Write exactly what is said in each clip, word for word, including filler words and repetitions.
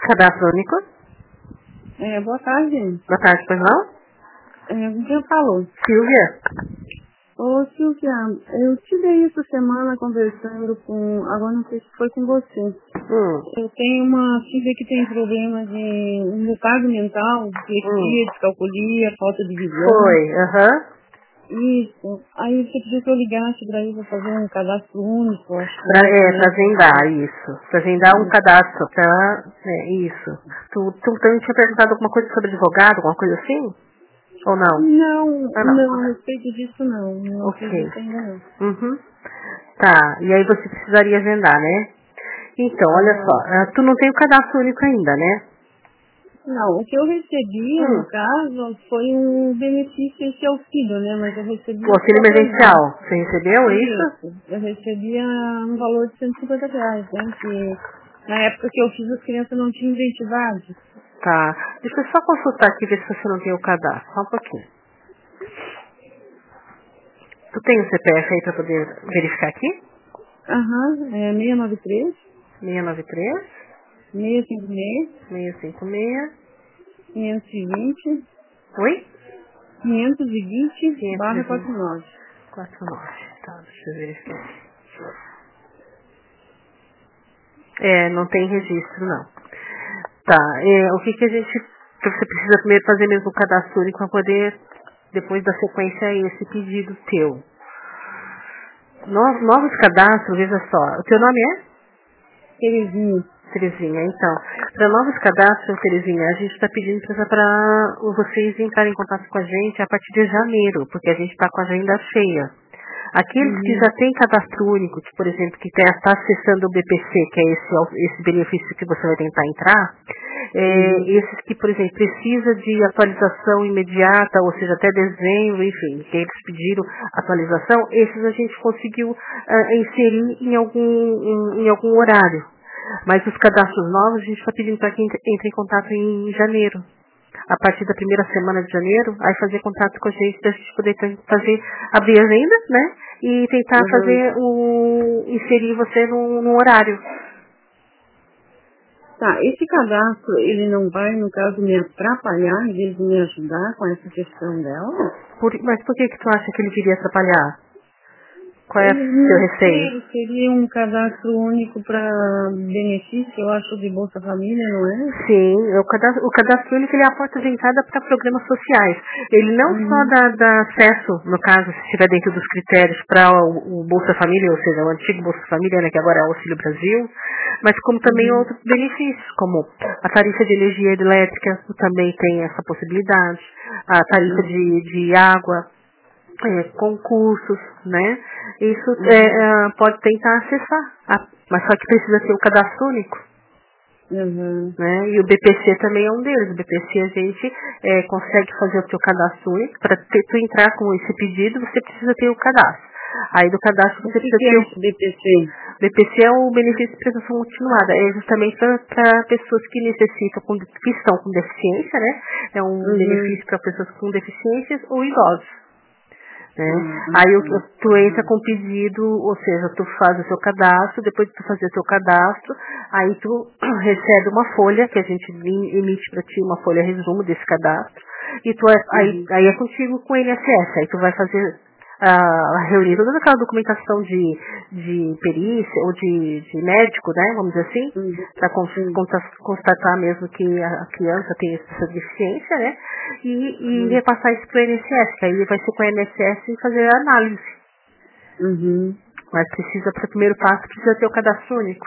Cadastro único? É, boa tarde. Boa tarde, pois não? É, quem falou? Silvia. Ô, Silvia, eu te dei essa semana conversando com... Agora não sei se foi com você. Hum. Eu tenho uma filha que tem problema de um retardo mental, dislexia, Hum. descalculia, falta de visão. Foi, aham. Isso. Aí você pediu que eu ligasse pra ir pra fazer um cadastro único, acho que Pra, era, é, né? pra agendar, isso. Pra agendar um cadastro, pra... É, isso. Tu, tu também tinha perguntado alguma coisa sobre advogado, alguma coisa assim? Ou não? Não, Ah, não, a não. respeito disso não. Não fiz Ok. isso ainda não. Uhum. Tá, e aí você precisaria agendar, né? Então, olha Aham. só, ah, tu não tem o cadastro único ainda, né? Não, o que eu recebi, no Hum. caso, foi um benefício, esse auxílio, né? Mas eu O recebia auxílio só atrasado. emergencial, você recebeu isso? Isso. Eu recebia um valor de cento e cinquenta reais, né? Que na época que eu fiz, as crianças não tinham identidade. Tá, deixa eu só consultar aqui, ver se você não tem o cadastro, só um pouquinho. Tu tem o C P F aí pra poder verificar aqui? Aham, é seis nove três, seis nove três, seis cinco seis, seis cinco seis, quinhentos e vinte, oi? quinhentos e vinte, barra quinhentos e quarenta e nove. quarenta e nove, tá, deixa eu verificar. É, não tem registro, não. Tá, é, o que que a gente... que você precisa primeiro fazer mesmo o cadastro único para poder, depois da sequência, esse pedido teu. No- novos cadastros, veja só, o teu nome é? Terezinha. Terezinha, então, para novos cadastros, Terezinha, a gente está pedindo para vocês entrarem em contato com a gente a partir de janeiro, porque a gente está com a agenda cheia. Aqueles que Uhum. já têm cadastro único, que, por exemplo, que está acessando o B P C, que é esse, au- esse benefício que você vai tentar entrar, é, Uhum. esses que, por exemplo, precisa de atualização imediata, ou seja, até dezembro, enfim, que eles pediram atualização, esses a gente conseguiu ah, inserir em algum, em, em algum horário. Mas os cadastros novos a gente está pedindo para que entre, entre em contato em janeiro. A partir da primeira semana de janeiro, aí fazer contato com a gente para a gente poder ten- fazer, abrir a agenda, né? E tentar Uhum. fazer o. inserir você num, num horário. Tá, esse cadastro, ele não vai, no caso, me atrapalhar, em vez de me ajudar com essa questão dela? Por- mas por que que tu acha que ele viria atrapalhar? Qual é o Eu seu não receio? sei, seria um cadastro único para benefício, eu acho, de Bolsa Família, não é? Sim, o cadastro, o cadastro único ele é a porta de entrada para programas sociais. Ele não só Uhum. dá, dá acesso, no caso, se estiver dentro dos critérios, para o, o Bolsa Família, ou seja, o antigo Bolsa Família, né, que agora é o Auxílio Brasil, mas como também Uhum. outros benefícios, como a tarifa de energia elétrica, também tem essa possibilidade, a tarifa Uhum. de, de água, é, concursos, né? Isso é, Uhum. é, pode tentar acessar, a- mas só que precisa ter o cadastro único. Uhum. Né? E o B P C também é um deles. O B P C a gente é, consegue fazer o seu cadastro único. Para tu entrar com esse pedido, você precisa ter o cadastro. Aí do cadastro O você que, precisa que é ter o esse B P C? B P C é o benefício de prestação continuada. É justamente para pessoas que necessitam, com- que estão com deficiência, né? É um Uhum. benefício para pessoas com deficiências ou idosos. Né? Ah, Aí o- tá. tu entra com pedido, ou seja, tu faz o seu cadastro, depois de tu fazer o seu cadastro, aí tu recebe uma folha, que a gente em- emite para ti uma folha resumo desse cadastro, e tu é, aí, Uhum. aí é contigo com o I N S S, aí tu vai fazer a reunir toda aquela documentação de, de perícia ou de, de médico, né, vamos dizer assim, Uhum. para Sim. constatar mesmo que a a criança tem essa deficiência, né, e, e Uhum. repassar isso para o I N S S, que aí vai ser com o I N S S e fazer a análise. Uhum. Mas precisa, para o primeiro passo, precisa ter o cadastro único,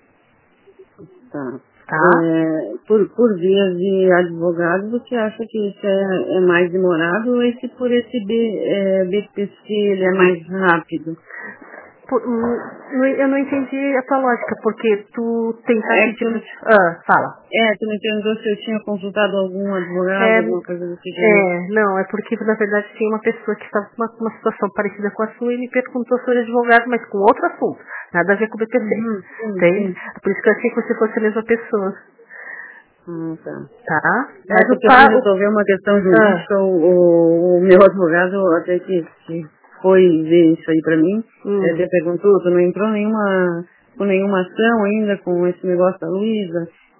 Tá. tá? É, por, por via de advogado, você acha que isso é, é mais demorado ou esse por esse B, é, B P C ele é mais rápido? Por- hum, não- eu não entendi a tua lógica, porque tu É tentaste que tu, tipo. Ah, fala. é, tu me perguntou se eu tinha consultado algum advogado, É, alguma coisa desse gênero. é, não, é porque na verdade tinha uma pessoa que estava com uma, uma situação parecida com a sua e me perguntou sobre advogado, mas com outro assunto, nada a ver com o B P C, Uhum, sim, entende? sim. É por isso que eu achei que você fosse a mesma pessoa, Ah, tá. tá? É Mas o porque para pa, o, resolver uma questão ah, jurídica, o, o, o meu advogado até que, que foi ver isso aí pra mim, ele hum, até perguntou, tu não entrou nenhuma, com nenhuma ação ainda com esse negócio da Luísa?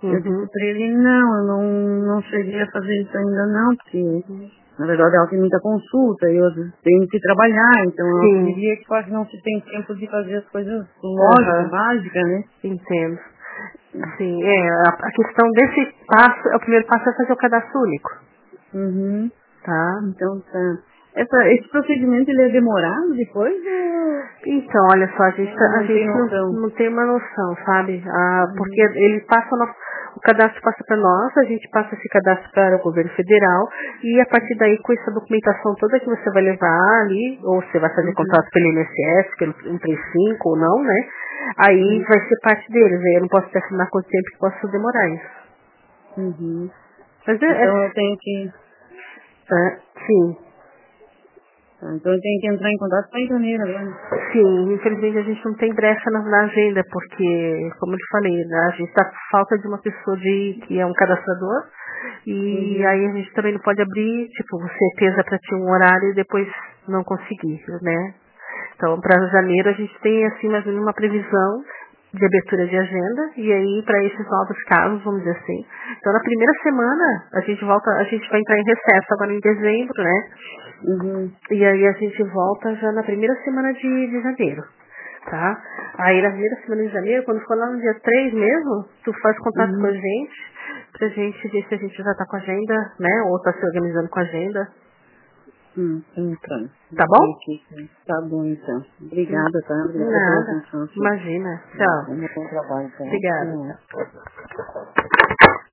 Eu disse pra ele, não, eu não, não cheguei a fazer isso ainda não, porque uhum. na verdade ela tem muita consulta e eu tenho que trabalhar, então eu diria que quase não se tem tempo de fazer as coisas lógicas, uhum. básicas, né? Entendo. Sim, é, a, a questão desse passo, o primeiro passo é fazer o cadastro único. Uhum. Tá? Então tá. Essa, esse procedimento ele é demorado depois? Ou... Então, olha só, a gente, não, a gente não, não tem uma noção, sabe? Ah, uhum. Porque ele passa no, o cadastro passa para nós, a gente passa esse cadastro para o governo federal e a partir daí com essa documentação toda que você vai levar ali, ou você vai fazer uhum. contato pelo I N S S, pelo cento e trinta e cinco ou não, né? Aí uhum. vai ser parte deles, aí eu não posso te assinar quanto tempo que possa demorar isso. Uhum. Mas é, então é, eu tenho que... é, sim. Então eu tenho que entrar em contato com a enfermeira agora. Sim, infelizmente a gente não tem brecha na, na agenda, porque, como eu te falei, né, a gente está com falta de uma pessoa de, que é um cadastrador, e uhum. aí a gente também não pode abrir, tipo, você pesa para ti um horário e depois não conseguir, né? Então, para janeiro a gente tem, assim, mais ou menos uma previsão de abertura de agenda, e aí para esses novos casos, vamos dizer assim. Então, na primeira semana, a gente volta, a gente vai entrar em recesso agora em dezembro, né? Uhum. E aí a gente volta já na primeira semana de, de janeiro, tá? Aí na primeira semana de janeiro, quando for lá no dia três mesmo, tu faz contato uhum. com a gente, pra gente ver se a gente já tá com a agenda, né? Ou tá se organizando com a agenda. Hum, então. Tá bom? Aqui. Tá bom, então. Obrigada, tá? Obrigada Nada. pela atenção. Imagina. Tchau. Um bom trabalho, tá? Obrigada. Hum.